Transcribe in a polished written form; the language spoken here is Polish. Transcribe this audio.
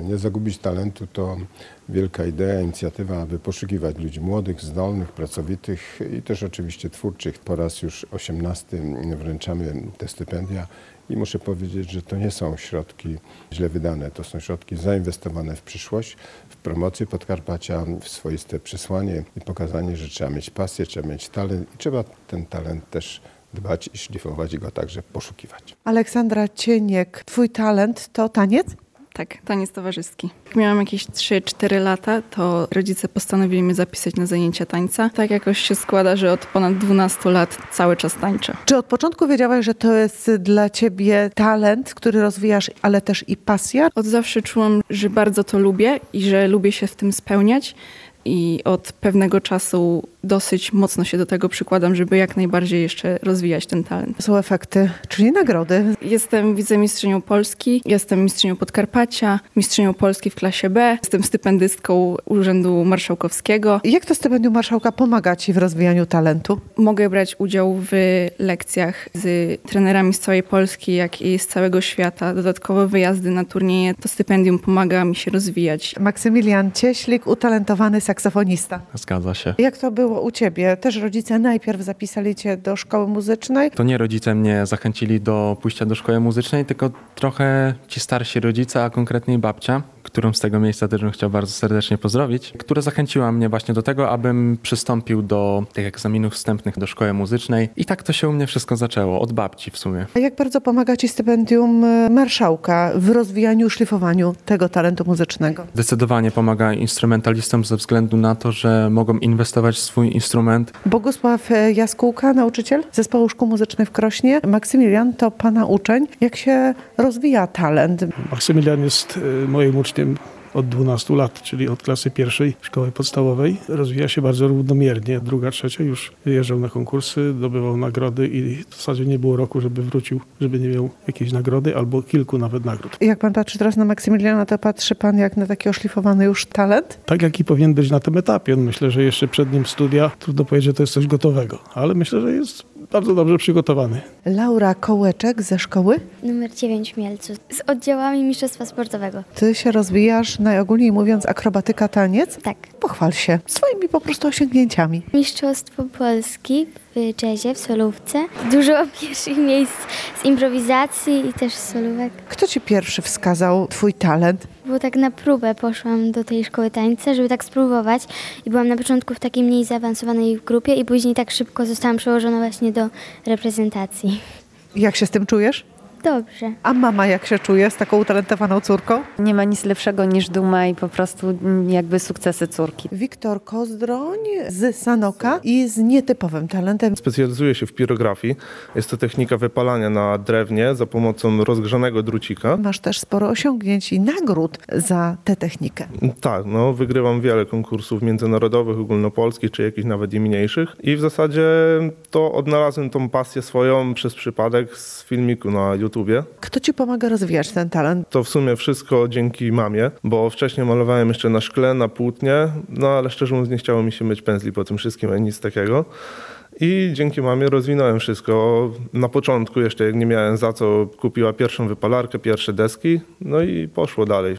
Nie zagubić talentu to wielka idea, inicjatywa, aby poszukiwać ludzi młodych, zdolnych, pracowitych i też oczywiście twórczych. Po raz już 18 wręczamy te stypendia i muszę powiedzieć, że to nie są środki źle wydane. To są środki zainwestowane w przyszłość, w promocję Podkarpacia, w swoiste przesłanie i pokazanie, że trzeba mieć pasję, trzeba mieć talent i trzeba ten talent też dbać i szlifować i go także poszukiwać. Aleksandra Cieniek, twój talent to taniec? Tak, taniec towarzyski. Jak miałam jakieś 3-4 lata, to rodzice postanowili mnie zapisać na zajęcia tańca. Tak jakoś się składa, że od ponad 12 lat cały czas tańczę. Czy od początku wiedziałaś, że to jest dla ciebie talent, który rozwijasz, ale też i pasja? Od zawsze czułam, że bardzo to lubię i że lubię się w tym spełniać. I od pewnego czasu dosyć mocno się do tego przykładam, żeby jak najbardziej jeszcze rozwijać ten talent. Są efekty, czyli nagrody. Jestem wicemistrzynią Polski, jestem mistrzynią Podkarpacia, mistrzynią Polski w klasie B, jestem stypendystką Urzędu Marszałkowskiego. Jak to stypendium marszałka pomaga ci w rozwijaniu talentu? Mogę brać udział w lekcjach z trenerami z całej Polski, jak i z całego świata. Dodatkowo wyjazdy na turnieje. To stypendium pomaga mi się rozwijać. Maksymilian Cieślik, utalentowany saksofonista. Zgadza się. Jak to było u ciebie? Też rodzice najpierw zapisali cię do szkoły muzycznej? To nie rodzice mnie zachęcili do pójścia do szkoły muzycznej, tylko trochę ci starsi rodzice, a konkretniej babcia, którą z tego miejsca też bym chciał bardzo serdecznie pozdrowić, która zachęciła mnie właśnie do tego, abym przystąpił do tych egzaminów wstępnych do szkoły muzycznej. I tak to się u mnie wszystko zaczęło, od babci w sumie. A jak bardzo pomaga ci stypendium marszałka w rozwijaniu, szlifowaniu tego talentu muzycznego? Zdecydowanie pomaga instrumentalistom ze względu na to, że mogą inwestować w swój instrument. Bogusław Jaskółka, nauczyciel Zespołu Szkół Muzycznych w Krośnie. Maksymilian to pana uczeń. Jak się rozwija talent? Maksymilian jest moim uczniem od 12 lat, czyli od klasy pierwszej szkoły podstawowej. Rozwija się bardzo równomiernie. Druga, trzecia już wyjeżdżał na konkursy, zdobywał nagrody i w zasadzie nie było roku, żeby wrócił, żeby nie miał jakiejś nagrody albo kilku nawet nagród. Jak pan patrzy teraz na Maksymiliana, to patrzy pan jak na taki oszlifowany już talent? Tak jak i powinien być na tym etapie. Myślę, że jeszcze przed nim studia. Trudno powiedzieć, że to jest coś gotowego, ale myślę, że jest bardzo dobrze przygotowany. Laura Kołeczek ze szkoły. Numer 9 w Mielcu z oddziałami mistrzostwa sportowego. Ty się rozwijasz, najogólniej mówiąc, akrobatyka, taniec? Tak. Pochwal się swoimi po prostu osiągnięciami. Mistrzostwo Polski w jazzie, w solówce. Dużo pierwszych miejsc z improwizacji i też z solówek. Kto ci pierwszy wskazał twój talent? Bo tak na próbę poszłam do tej szkoły tańca, żeby tak spróbować i byłam na początku w takiej mniej zaawansowanej grupie i później tak szybko zostałam przełożona właśnie do reprezentacji. Jak się z tym czujesz? Dobrze. A mama jak się czuje z taką utalentowaną córką? Nie ma nic lepszego niż duma i po prostu jakby sukcesy córki. Wiktor Kozdroń z Sanoka i z nietypowym talentem. Specjalizuję się w pirografii. Jest to technika wypalania na drewnie za pomocą rozgrzanego drucika. Masz też sporo osiągnięć i nagród za tę technikę. Tak, wygrywam wiele konkursów międzynarodowych, ogólnopolskich, czy jakichś nawet i mniejszych. I w zasadzie to odnalazłem tą pasję swoją przez przypadek z filmiku na YouTubie. Kto ci pomaga rozwijać ten talent? To w sumie wszystko dzięki mamie, bo wcześniej malowałem jeszcze na szkle, na płótnie, ale szczerze mówiąc nie chciało mi się myć pędzli po tym wszystkim, ani nic takiego. I dzięki mamie rozwinąłem wszystko. Na początku jeszcze jak nie miałem za co, kupiła pierwszą wypalarkę, pierwsze deski, i poszło dalej.